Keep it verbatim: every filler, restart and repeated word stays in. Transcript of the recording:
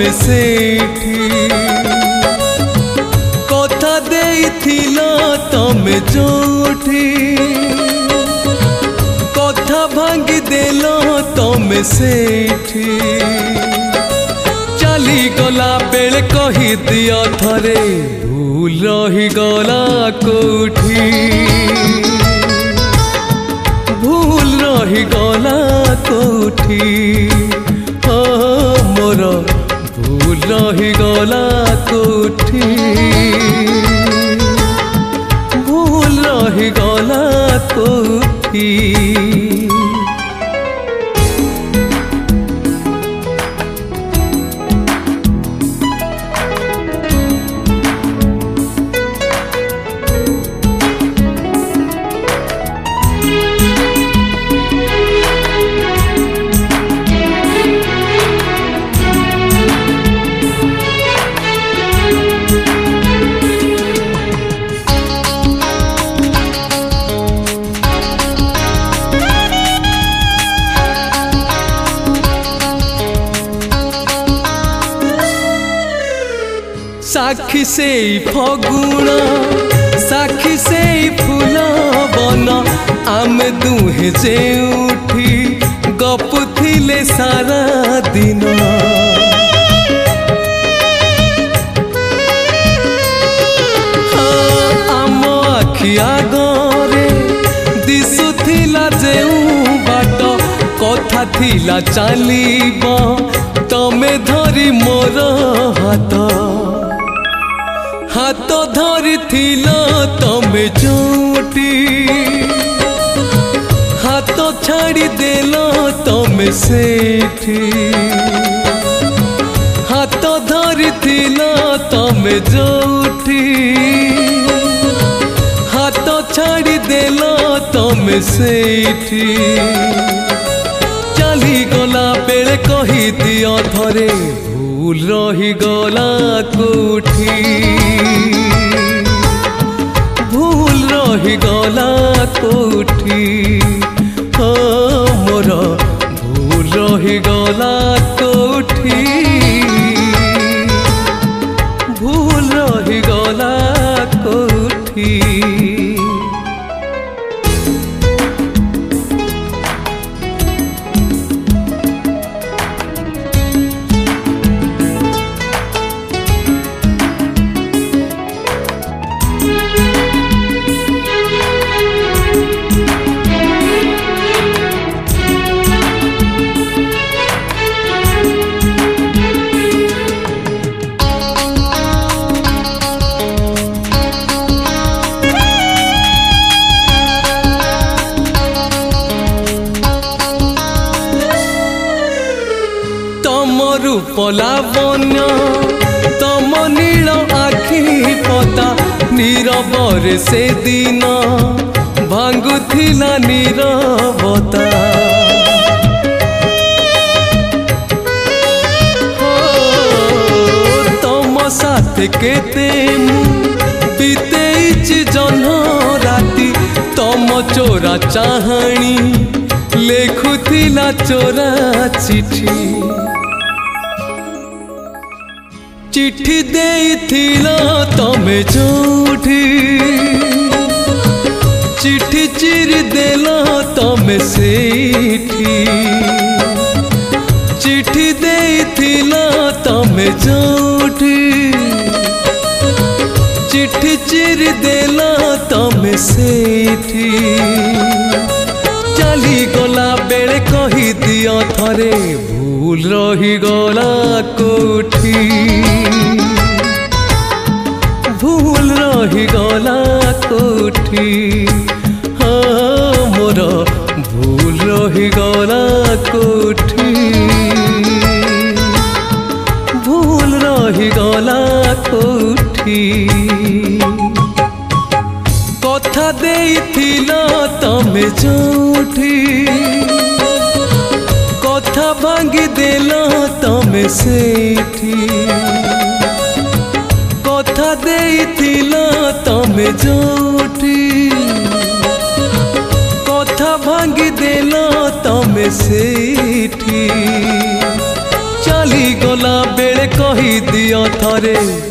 तमे सेठी कथा देइथिला तमे जोठी कथा भांगी देलो तमे सेठी चली गला बेले कही दिया थरे भूल रही गला कोठी भूल रही गला कोठी मोर भूल रही गला कोठी भूल रही गला कोठी साखी से फगुण साखी से फूल बन आम दुहे जे उठी गपुथिले सारा दिन आम आखि आगरे दिशुथिला जेउ बाट कथा थिला चलीब तमे धरी मोर हाथ हाथ धरी थिला तमे जोटी हाथ छाड़ी देलो तमे सेठी हाथ धरी थिला तमे जोटी हाथ छाड़ी देलो तमे सेठी चली गला बेले कही दिया थरे भूल रही गला कोठी भूल रही गला कोठी मोर भूल रही गला कोठी भूल रही गला कोठी पलावन्य तम नील आखि पता नीरवर से दिन भांगुथिला नीरवता तम साथ केते बीतेइछि जन्ह राति तम चोरा चाहाणी लेखुथिला चोरा चिठी चिट्ठी देइथिला तमे जोठी चिट्ठी चिरी देला तमे सेठी चिट्ठी देइथिला तमे जोठी चिट्ठी चिरी देला तमे सेठी चली गला बेले कही दिया थरे भूल रही गला कोठी भूल रही गला कोठी हाँ मोर भूल रही गला कोठी भूल रही गला कोठी कथा देइथिला तमे जोठी कथा भांगी देला तमे सेठी कथा देइथिला तमे जोठी कथा भांगी देला तमे सेठी ଚାଲି ଗଲା ବେଳେ କହିଦିଅ ଥରେ